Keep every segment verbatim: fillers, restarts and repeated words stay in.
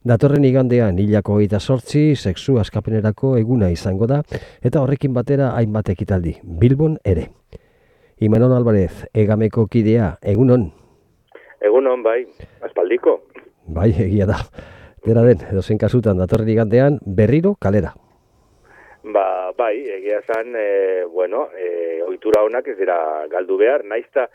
Datorren igandean hilako hogeita zortzi sexu askapenerako eguna izango da eta horrekin batera hainbat ekitaldi, Bilbon ere. Imanol Alvarez, Egameko kidea, egunon? Egunon, bai, aspaldiko. Bai, egia da. Dera den, edozein kasutan datorren igandean berriro kalera. Ba, bai, egia zan, e, bueno, e, ohitura honak ez dira galdu behar, naizta,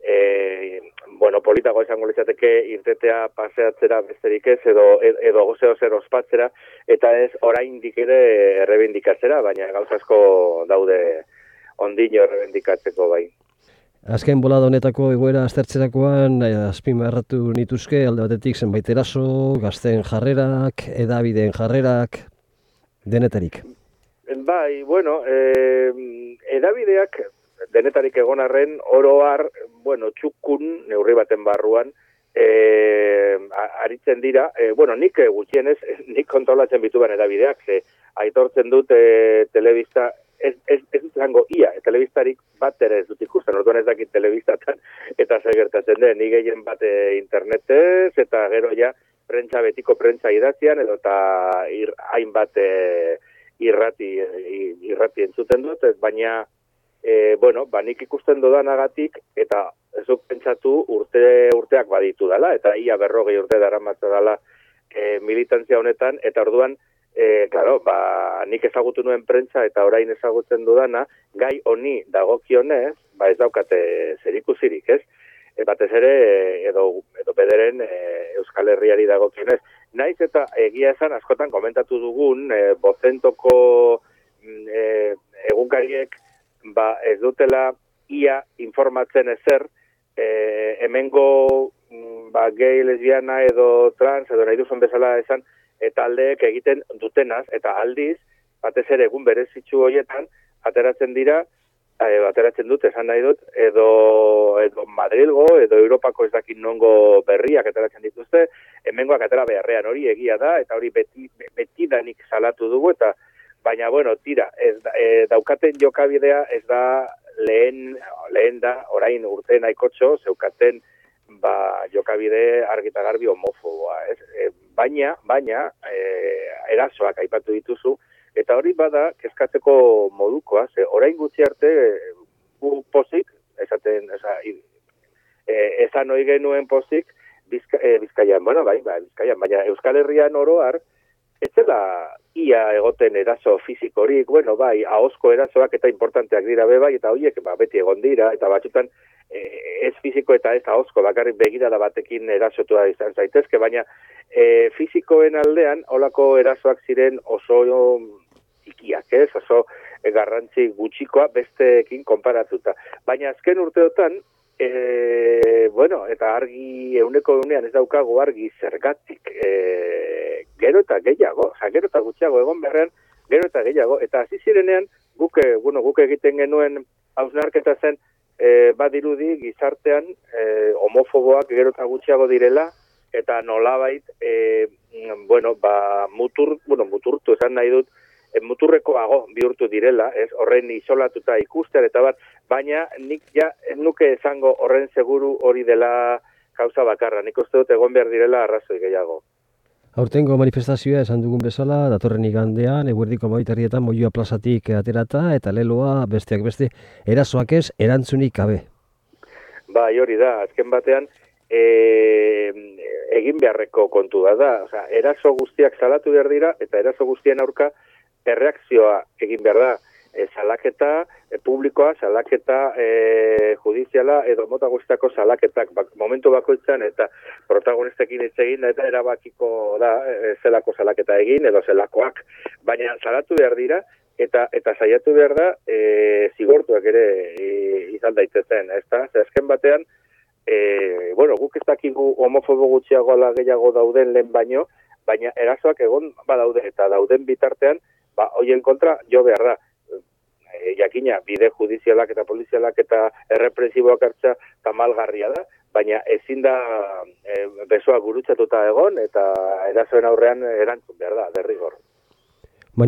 e, bueno, politago izango litzateke irtetea paseatzera besterik ez, edo, edo gozeo zer ospatzera, eta ez oraindik ere errebindikatzera, baina gauza asko daude ondino errebindikatzeko bai. Azken bolada honetako egoera aztertzerakoan, azpimarratu nituzke alde batetik zenbait eraso, gazteen jarrerak, hedabideen jarrerak, denetarik. Bai, bueno, eh, edabideak denetarik egon arren, oro har, bueno, txukun, neurri baten barruan, eh, aritzen dira, eh, bueno, nik gutxienez, nik kontrolatzen bituan edabideak, ze aitortzen dut eh, telebista, ez, ez, ez izango ia, telebistarik bat ere ez dut ikusten, orduan ez dakit telebistatan, eta zer gertatzen den, ni gehien bat eh, internetez, eta gero ja, prentsa betiko prentsa idatzian, edo eta ir, hainbat eh, irrati, irrati entzuten dut, baina, e, bueno, ba, nik ikusten dodanagatik, eta ez dut pentsatu urte, urteak baditu dela, eta ia berrogei urte daramatza dela e, militantzia honetan, eta orduan, e, claro, ba, nik ezagutu nuen prentsa, eta orain ezagutzen dudana, gai honi dagokionez, ba ez daukate zerikusirik, ez? E, batez ere, edo, edo bederen e, Euskal Herriari dagokionez. Naiz eta egia esan askotan komentatu dugun, e, bozentoko e, egunkariek ba, ez dutela ia informatzen ezer, e, hemengo ba, gay, lesbiana edo trans, edo nahi duzun bezala esan, eta aldeek egiten dutenaz, eta aldiz, batez ere egun berezitsu horietan, ateratzen dira, e, ateratzen dut, esan nahi dut, edo, edo Madrilgo, edo Europako ez dakit nongo berriak ateratzen dituzte, hemengoak atera beharrean hori egia da, eta hori beti, beti danik salatu dugu, eta baina, bueno, tira, ez, e, daukaten jokabidea ez da lehen, lehen da, orain urte nahikotxo, zeukaten ba, jokabide argita garbi homofoboa, ez? E, baina, baina, e, erasoak aipatu dituzu, eta hori bada, kezkatzeko modukoa, ze orain gutxi arte, gu pozik, esaten, eza, e, esan hori genuen pozik, Bizka, e, Bizkaian, bueno, bai, bai, Bizkaian, baina Euskal Herrian oroar, ez zela ia egoten eraso fizikorik, bueno, bai, ahozko erasoak eta importanteak dira be bai, eta horiek ba, beti egon dira, eta batzutan e, ez fiziko eta ez ahozko, bakarrik begirada batekin erasotua izan zaitezke, baina e, fizikoen aldean, holako erasoak ziren oso ikiak, ez, oso e, garrantzi gutxikoa besteekin konparatuta. Baina azken urteotan, E, bueno, eta argi euneko eunean ez daukago argi zergatik e, gero eta gehiago, oza, gero eta gutxiago egon berrean, gero eta gehiago, eta hasi zirenean guk, bueno, guk egiten genuen hausnarketa zen e, badirudi gizartean e, homofoboak gero eta gutxiago direla, eta nolabait, e, bueno, ba, mutur, bueno, muturtu esan nahi dut, muturrekoago bihurtu direla, ez horren isolatuta ikusten eta bat, baina nik ja ez nuke esango horren seguru hori dela kauza bakarra, nik uste dut egon behar direla arrazoi gehiago. Aurtengo manifestazioa esan dugun bezala, datorren igandean, eguerdiko amabitarrietan Moyua plazatik aterata, eta leloa besteak beste, erasoak ez, erantzunik gabe. Bai, hori da, azken batean, e, egin beharreko kontu da da, oza, eraso guztiak salatu behar dira, eta eraso guztien aurka, erreakzioa egin behar da, e, salaketa e, publikoa, salaketa e, judiziala, edo mota guztiako salaketak bak, momentu bakoitzan, eta protagonistekin hitz egin, eta erabakiko da, e, zelako salaketa egin, edo zelakoak, baina salatu behar dira, eta eta saiatu behar da, e, zigortuak ere e, izan daitezen, ez da? Azken batean, e, bueno, guk ez dakigu homofobo gutxiago ala gehiago dauden lehen baino, baina erasoak egon badaude, eta dauden bitartean, ba, hoien kontra, jo behar da, e, jakina, bide judizialak eta polizialak eta errepresiboak hartza tamalgarria da, baina ezin da e, besoa gurutzatuta egon, eta erasoen aurrean erantzun behar da, derrigor.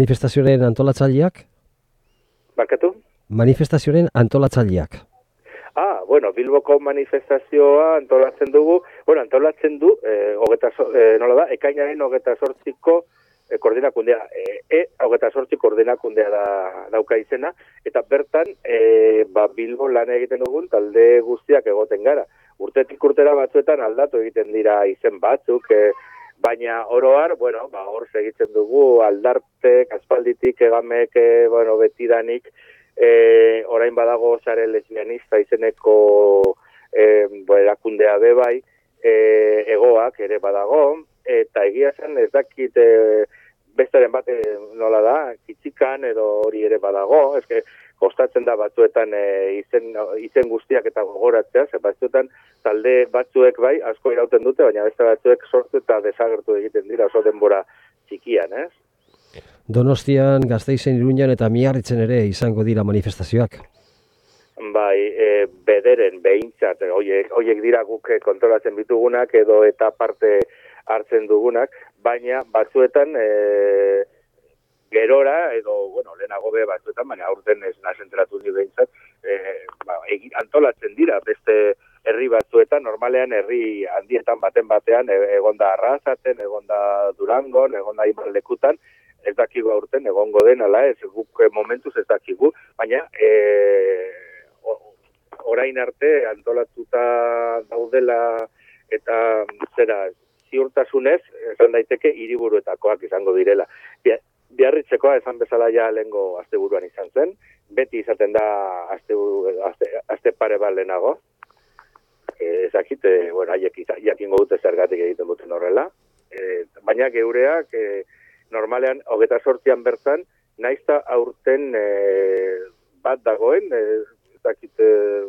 Manifestazioaren antolatzaileak? Barkatu? Manifestazioaren antolatzaileak. Ah, bueno, Bilboko manifestazioa antolatzen dugu, bueno, antolatzen du, eh, hogeta, eh, nola da, ekainaren hogeta sortziko eh, koordinakundea, eh, e, hogeta sortzi koordinakundea da, dauka izena, eta bertan, eh, ba, Bilbo lan egiten dugun, talde guztiak egoten gara. Urtetik urtera batzuetan aldatu egiten dira izen batzuk, eh, baina oroar, bueno, ba, hor segitzen dugu, aldartek, aspalditik, egamek, eh, bueno, betidanik, E, orain badago sare lesbianista izeneko e, bo, erakundea bebai, e, egoak ere badago, eta egia zen ez dakit e, besteren bat e, nola da, kitzikan edo hori ere badago, eske kostatzen da batzuetan e, izen, izen guztiak eta gogoratzea, ze batzuetan talde batzuek bai, asko irauten dute, baina beste batzuek sortu eta desagertu egiten dira oso denbora txikian, ez? Donostian, Gasteizen, Iruñan eta Miarritzen ere izango dira manifestazioak. Bai, e, bederen, behintzat, oiek, oiek dira guk kontrolatzen bitugunak edo eta parte hartzen dugunak, baina batzuetan e, gerora edo, bueno, lehenago be batzuetan, baina aurten ez nazentratu ni behintzat, e, ba, egi, antolatzen dira beste herri batzuetan, normalean herri handietan baten batean, e, egonda Arrasaten, egonda Durangon, egonda hainbat lekutan, ez dakigu aurten egongo den, ala ez guk momentuz ez dakigu, baina e, orain arte antolatuta daudela eta zera ziurtasunez, esan daiteke hiriburuetakoak izango direla. Biarritzekoa esan bezala ja lehengo asteburuan izan zen, beti izaten da aste, aste, aste pare bat lehenago, e, ezakite, bueno, haiek jakingo dute zergatik egiten duten horrela, e, baina geureak, e, normalean, hogeta sortzian bertan, naizta aurten e, bat dagoen, e, ezakite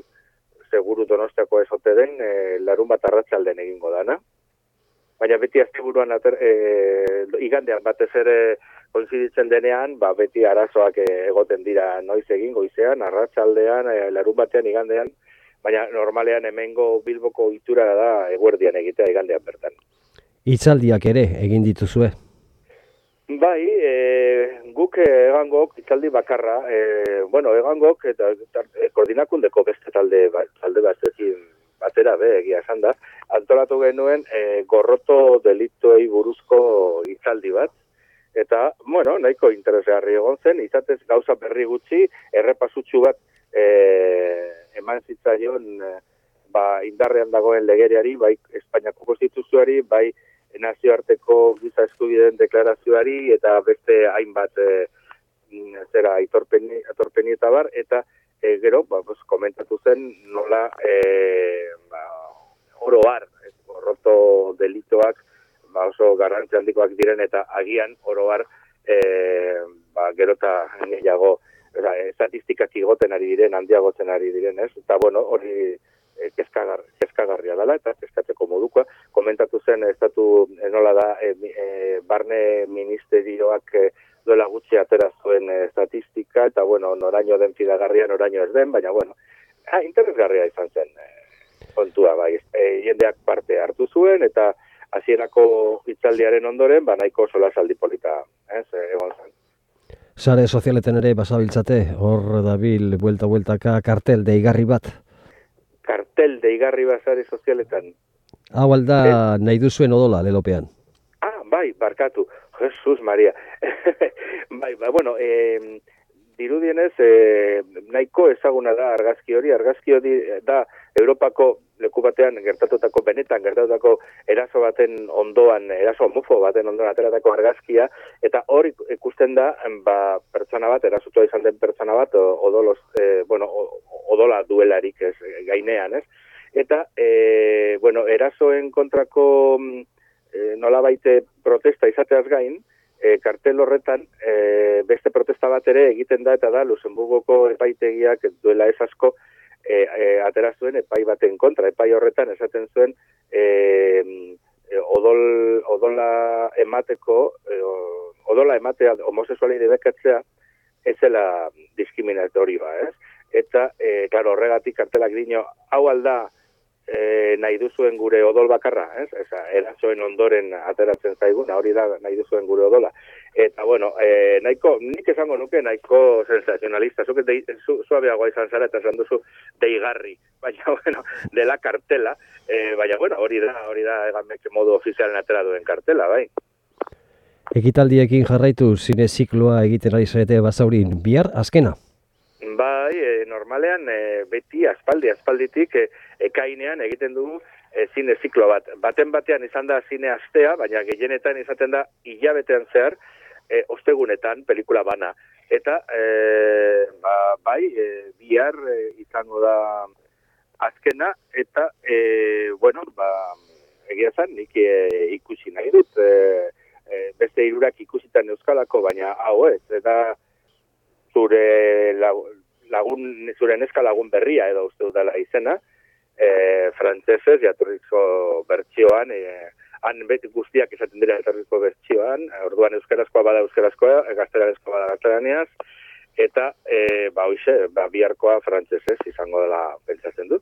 seguru Donostiako ezote den, e, larun bat arratsalden egingo dana. Baina beti asteburuan e, igandean batez ere koinziditzen denean, ba, beti arazoak egoten dira noiz egin, goizean, arratsaldean, e, larun batean, igandean, baina normalean hemengo Bilboko itura da eguerdian egitea igandean bertan. Hitzaldiak ere egin dituzue? Bai, e, guk egangok itzaldi bakarra, e, bueno, egangok eta, eta e, koordinakundeko beste talde, talde batzekin batera be, egia esan da, antolatu genuen e, gorroto delituei buruzko hitzaldi bat, eta, bueno, nahiko interesgarri egon zen, izatez gauza berri gutxi, errepasutxu bat e, eman zitzaion e, ba, indarrean dagoen legeriari, bai Espainiako konstituzioari, bai nazioarteko giza eskubideen deklarazioari eta beste hainbat e, zera aitorpeni, aitorpeni eta bar, eta e, gero, ba, pues, komentatu zen nola e, ba, oro har, gorroto delitoak ba, oso garrantzi handikoak diren eta agian oro har e, ba, gero eta gehiago estatistikak igoten ari diren, handiagotzen ari diren, ez? Eta bueno, hori Kezkagar, kezkagarria dela eta kezkatzeko modukoa. Komentatu zen estatu nola da e, e, barne ministerioak e, duela gutxi atera zuen e, estatistika eta bueno, noraino den fidagarria, noraino ez den, baina bueno, ha, interesgarria izan zen e, kontua bai. E, jendeak parte hartu zuen eta hasierako hitzaldiaren ondoren, ba nahiko solasaldi polita, ez, egon zen. Sare sozialetan ere basabiltzate, hor dabil buelta-bueltaka kartel deigarri bat? Kartel deigarri basare sozialetan. Hau alda eh? nahi duzuen odola, lelopean. Ah, bai, barkatu. Jesus Maria. bai, ba, bueno, eh, dirudienez, eh, nahiko ezaguna da argazki hori. Argazki hori da Europako leku batean gertatutako, benetan gertatutako eraso baten ondoan, eraso homofo baten ondoan ateratako argazkia, eta hori ikusten da, ba, pertsona bat, erasotua izan den pertsona bat, odolos, eh, bueno, odola duelarik ez, gainean, ez? Eta, e, bueno, erasoen kontrako e, nolabaite protesta izateaz gain, e, kartel horretan e, beste protesta bat ere egiten da, eta da, Luxemburgoko epaitegiak duela ez asko e, e, atera zuen epai baten kontra. Epai horretan esaten zuen e, odol, odola emateko, e, odola ematea homosexuali debekatzea, ez zela diskriminatorioa, ez? Eta, e, klaro, horregatik kartelak dino, hau alda e, nahi duzuen gure odol bakarra, ez? Eza, erasoen ondoren ateratzen zaigun, hori da nahi duzuen gure odola. Eta, bueno, e, nahiko, nik esango nuke nahiko sensazionalista, zuke zu, suabeagoa izan zara eta esan duzu deigarri, baina, bueno, dela kartela, e, baina, bueno, hori da, hori da egamek modu ofizialen atera duen kartela, bai. Ekitaldiekin jarraitu zine zikloa egiten ari zarete Basaurin, bihar azkena? Bai, e, normalean e, beti aspaldi, aspalditik e, ekainean egiten dugu e, zine ziklo bat. Baten batean izan da zine astea, baina gehienetan izaten da hilabetean zehar, e, ostegunetan, pelikula bana. Eta, e, ba, bai, e, bihar e, izango da azkena, eta, e, bueno, ba, egia zan, nik e, ikusi nahi dut, e, e, beste hirurak ikusitan euskalako, baina hau ez, eta zure lagun, zure neska lagun berria edo uste dudala izena, e, frantzesez, jatorrizko bertsioan, e, han beti guztiak izaten dira jatorrizko bertsioan, orduan euskarazkoa bada euskarazkoa, gaztelarazkoa bada gaztelaniaz, eta, e, ba, hoize, ba, biharkoa frantzesez izango dela pentsatzen dut.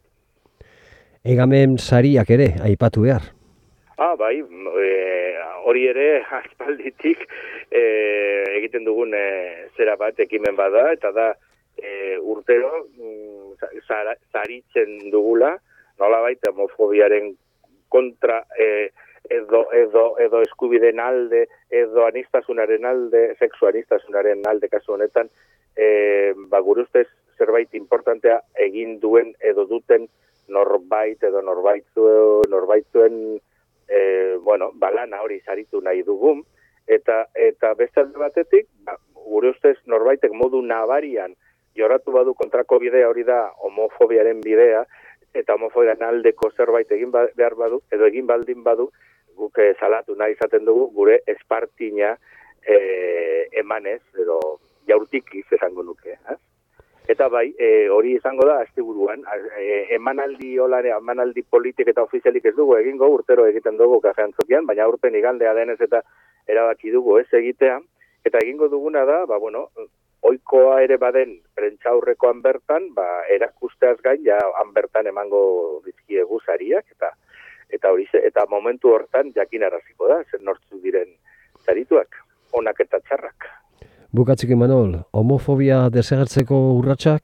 Egamen sariak ere, aipatu behar. Ah, bai, e, hori ere, aspalditik e, egiten dugun e, zera bat ekimen bada, eta da e, urtero zara, zaritzen dugula, nolabait homofobiaren kontra e, edo, edo, edo eskubideen alde, edo anistasunaren alde, sexu anistasunaren alde kasu honetan, e, ba, gure ustez zerbait importantea egin duen edo duten norbait edo norbaitzuen, norbaitzuen E, bueno, balana hori saritu nahi dugun, eta eta beste alde batetik, ba, gure ustez norbaitek modu nabarian jorratu badu kontrako bidea hori da homofobiaren bidea, eta homofobiaren aldeko zerbait egin behar badu, edo egin baldin badu, guk salatu nahi izaten dugu, gure espartina e, emanez, edo jaurtikiz esango nuke. Eh? Eta bai, e, hori izango da asteburuan, e, emanaldi olare, emanaldi politik eta ofizialik ez dugu egingo, urtero egiten dugu kafean zokian, baina urten igandea denez eta erabaki dugu ez egitea, eta egingo duguna da, ba, bueno, ohikoa ere baden prentsaurrekoan bertan, ba, erakusteaz gain, ja, han bertan emango dizkiegu sariak, eta eta hori eta momentu hortan jakinaraziko da, zer nortzu diren sarituak, onak eta txarrak. Bukatzik Imanol, homofobia desagertzeko urratsak?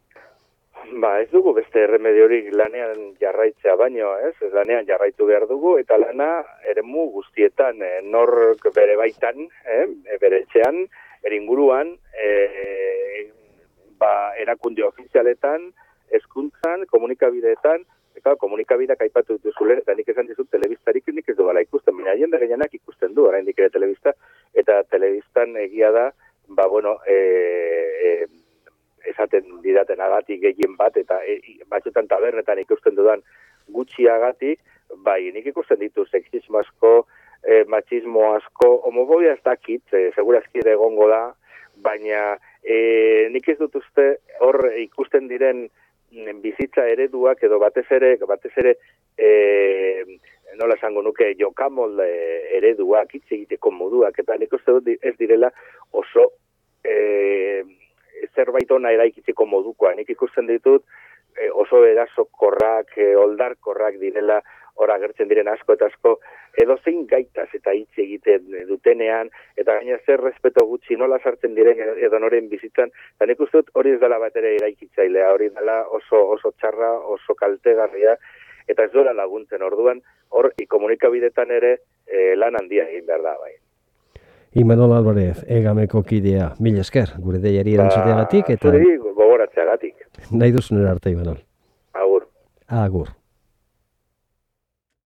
Ba, ez dugu beste erremediorik lanean jarraitzea baino, ez? Lanean jarraitu behar dugu, eta lana eremu guztietan, eh, nork bere baitan, eh, bere etxean, bere inguruan, eh, ba, erakunde ofizialetan, hezkuntzan, komunikabideetan, eta komunikabideak aipatu dituzule, eta nik esan dizut, telebistarik nik ez du bala ikusten, baina jende gehienak ikusten du, oraindik ere telebista, eta telebistan egia da, ba, bueno, e, e, esaten didaten agatik gehien bat, eta e, batzutan tabernetan ikusten dudan gutxiagatik, bai, nik ikusten ditu sexismo asko, e, machismo asko, homofobia ez dakit, e, segurazki ere egongo da, baina e, nik ez dut uste hor ikusten diren bizitza ereduak edo batez ere, batez ere, e, nola esango nuke, jokamol ereduak, hitz egiteko moduak, eta nik uste dut ez direla oso e, zerbait ona eraikitzeko modukoa. Nik ikusten ditut e, oso erasokorrak, e, oldarkorrak direla, hor agertzen diren asko eta asko, edo zein gaitaz eta hitz egiten dutenean, eta gaina zer respeto gutxi nola sartzen diren edo noren bizitzan, eta nik uste dut hori ez dela bat ere eraikitzailea, hori dela oso, oso txarra, oso kaltegarria, eta ez dola laguntzen orduan, hor komunikabidetan ere e, lan handia egin behar da, bai. Imanol Álvarez, Egameko kidea, mil esker, gure deiari erantzuteagatik, eta... Zuri gogoratzeagatik. Nahi duzunera arte, Imanol. Agur. Agur.